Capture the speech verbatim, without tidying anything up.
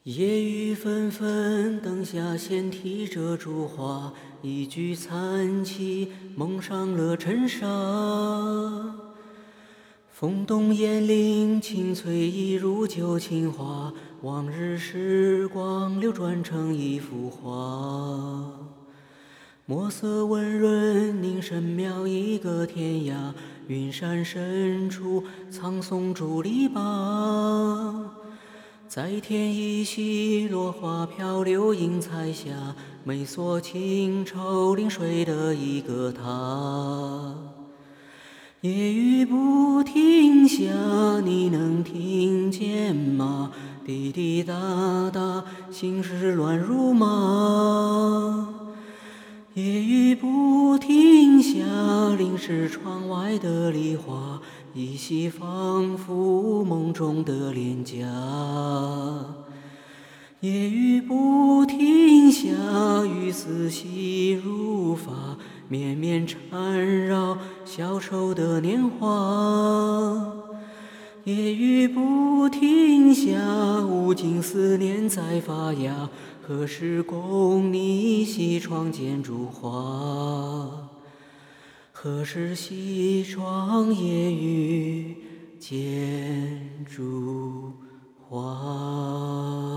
夜雨纷纷，灯下闲提着烛花，一举残旗，蒙上了尘沙。风动烟铃，清脆一如旧情话，往日时光流转成一幅画。墨色温润，凝神描一个天涯，云山深处，苍松伫篱笆。在天依稀，落花飘流映彩霞，眉锁轻愁临水的一个他。夜雨不停下，你能听见吗？滴滴答答，心事乱如麻。夜雨不停下，淋湿窗外的梨花，依稀仿佛梦中的脸颊。夜雨不停下，雨丝细如发，绵绵缠绕小丑的年华。夜雨不停下，无尽思念在发芽，何时共你西窗见烛花？何时西窗夜雨见烛花？